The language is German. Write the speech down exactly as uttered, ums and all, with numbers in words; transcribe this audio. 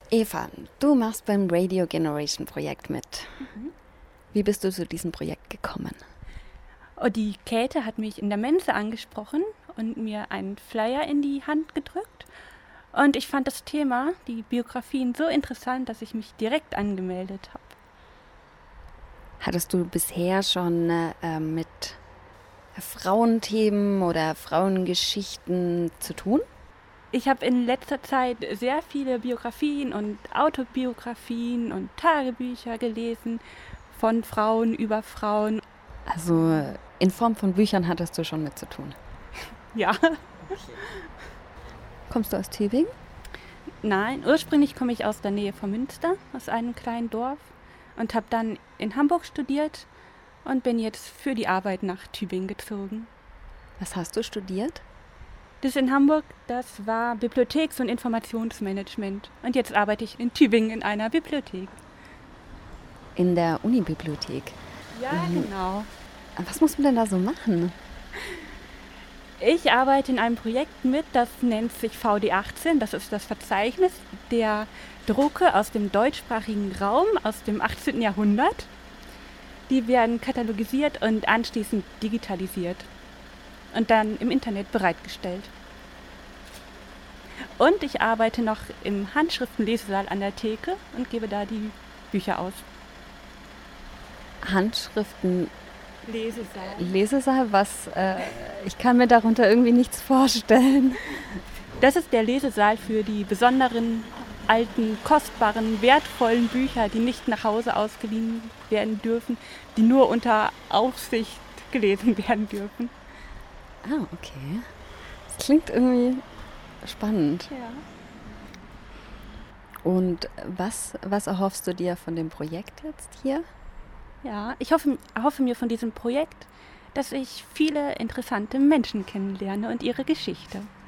Eva, du machst beim Radio Generation Projekt mit. Mhm. Wie bist du zu diesem Projekt gekommen? Oh, die Käthe hat mich in der Mensa angesprochen und mir einen Flyer in die Hand gedrückt. Und ich fand das Thema, die Biografien, so interessant, dass ich mich direkt angemeldet habe. Hattest du bisher schon äh, mit Frauenthemen oder Frauengeschichten zu tun? Ich habe in letzter Zeit sehr viele Biografien und Autobiografien und Tagebücher gelesen, von Frauen über Frauen. Also in Form von Büchern hattest du schon mit zu tun? Ja. Kommst du aus Tübingen? Nein, ursprünglich komme ich aus der Nähe von Münster, aus einem kleinen Dorf und habe dann in Hamburg studiert und bin jetzt für die Arbeit nach Tübingen gezogen. Was hast du studiert? Das in Hamburg, das war Bibliotheks- und Informationsmanagement. Und jetzt arbeite ich in Tübingen in einer Bibliothek. In der Unibibliothek? Ja, mhm. Genau. Was muss man denn da so machen? Ich arbeite in einem Projekt mit, das nennt sich V D achtzehn. Das ist das Verzeichnis der Drucke aus dem deutschsprachigen Raum aus dem achtzehnten Jahrhundert. Die werden katalogisiert und anschließend digitalisiert und dann im Internet bereitgestellt. Und ich arbeite noch im Handschriftenlesesaal an der Theke und gebe da die Bücher aus. Handschriften Lesesaal. Lesesaal, was? Äh, ich kann mir darunter irgendwie nichts vorstellen. Das ist der Lesesaal für die besonderen, alten, kostbaren, wertvollen Bücher, die nicht nach Hause ausgeliehen werden dürfen, die nur unter Aufsicht gelesen werden dürfen. Ah, okay. Das klingt irgendwie spannend. Ja. Und was, was erhoffst du dir von dem Projekt jetzt hier? Ja, ich hoffe, hoffe mir von diesem Projekt, dass ich viele interessante Menschen kennenlerne und ihre Geschichte.